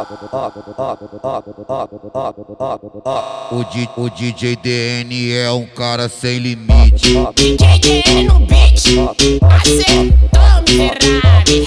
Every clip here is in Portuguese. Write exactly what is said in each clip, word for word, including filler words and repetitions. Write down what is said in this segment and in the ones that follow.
O, D, o D J D N é um cara sem limite. D J D N no beat, acertou miserável,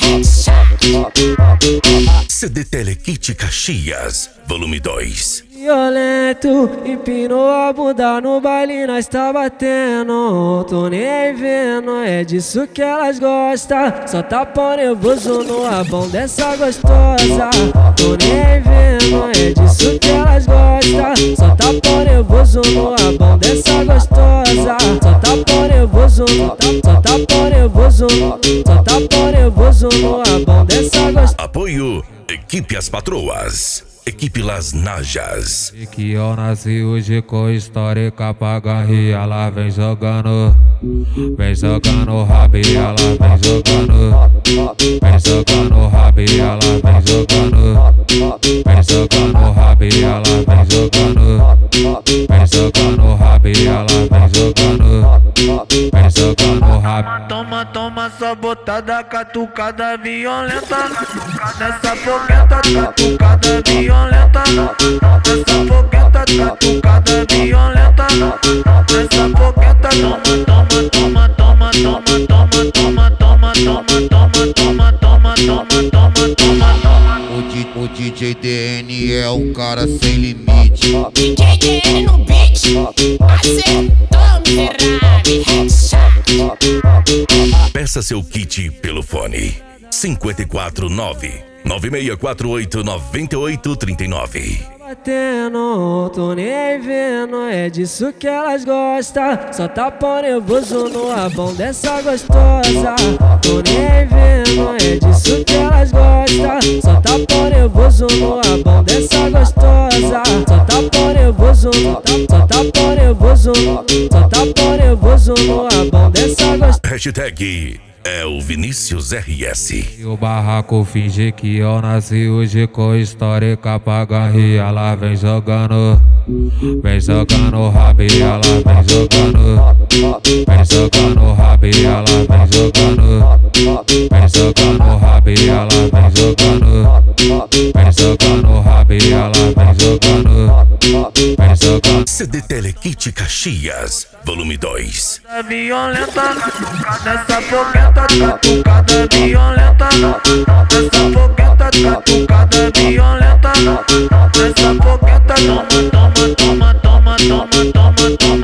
headshot. C D Telekit Caxias, volume dois. Violento, empinou a bunda no baile, nós tá batendo. Tô nem aí vendo, é disso que elas gostam. Só tapão nervoso no rabão dessa gostosa. Tô nem aí vendo, é disso que elas gostam. Só tapão nervoso no rabão dessa gostosa. Só tapão nervoso, só tapão nervoso, só tapão nervoso no rabão dessa gostosa. Apoio Equipe As Patroas, Equipe Las Najas. E que eu nasci hoje com história paga e ela vem jogando, vem jogando rabo e ela vem jogando, vem jogando rabo e ela vem jogando, vem jogando rabo e ela vem jogando, vem jogando rabo e ela vem jogando, vem jogando rabo. Toma, toma só botada, catucada violenta. Nessa fogueta, catucada violenta. Nessa fogueta, catucada violenta. Nessa fogueta, toma, toma, toma, toma, toma, toma, toma, toma, toma, toma, toma, toma, toma, toma. O, D, o D J D N é um cara sem limite. D J D N no beat, acertou miserável, headshot. Peça seu kit pelo fone cinco quatro nove, nove seis quatro oito, nove oito três nove. Batendo, tô nem aí vendo, é disso que elas gostam. Só tapão nervoso no rabão dessa gostosa. Tô nem aí vendo, é disso que elas gostam. Só tapão nervoso no rabão dessa gostosa. Só tapão nervoso, só tapão nervoso, só tapão nervoso no rabão dessa gostosa. Hashtag é o Vinícius R S. E o barraco finge que eu nasci hoje com história paga e ela vem jogando, vem jogando rabo e ela vem jogando, vem jogando rabo e ela vem jogando, vem jogando rabo e ela vem jogando, vem jogando rabo e ela vem jogando, vem jogando. C D Telekit Caxias, volume dois. Violenta, nessa fogueta, catucada violenta. Nessa fogueta, catucada violenta. Nessa fogueta, toma, toma, toma, toma, toma, toma, toma.